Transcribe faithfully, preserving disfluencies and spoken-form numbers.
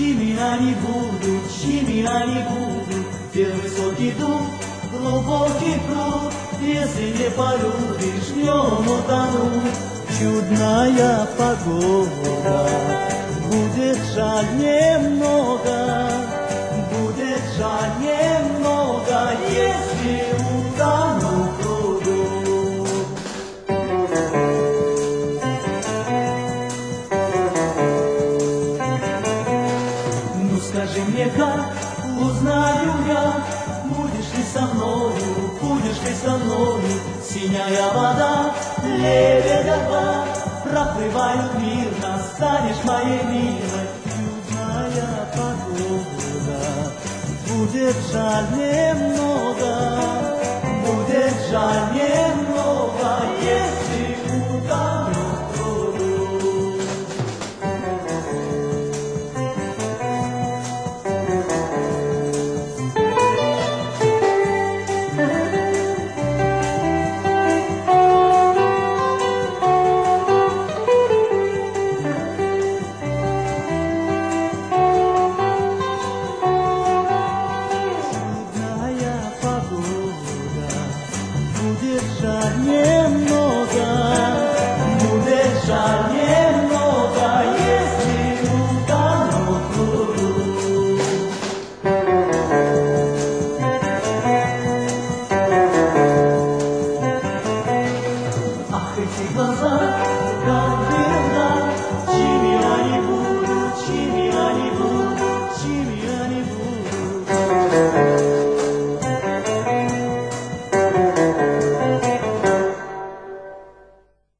чьими они будут, чьими они будут, где высокий дух, глубокий пруд, если не полюбишь, в нем утонуть. Чудная погода, будет жаль немного, будет жаль немного, если утону в пруду. Ну скажи мне, как узнаю я, будешь ли со мною, будешь ли со мною, синяя вода, лебедя, проплывают мирно, станешь моей милой. Чудная погода, будет жаль немного, будет жаль немного.